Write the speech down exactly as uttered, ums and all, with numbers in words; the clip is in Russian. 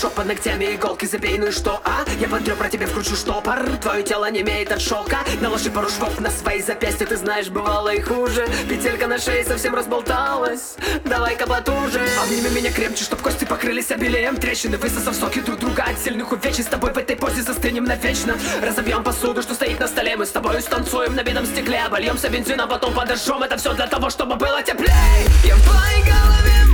мешок под ногтями, иголки забей, ну и что, а? Я под ребра тебе вкручу штопор. Твое тело не имеет от шока. Наложи пару швов на свои запястья, ты знаешь, бывало и хуже. Петелька на шее совсем разболталась. Давай-ка потуже. Обними меня крепче, чтоб кости покрылись обилием трещины. Высосав соки друг друга от сильных увечий. С тобой в этой позе застынем навечно. Разобьем посуду, что стоит на столе. Мы с тобой станцуем на битом стекле. Обольемся бензином, потом подожжем. Это все для того, чтобы было теплей. Я в твоей голове.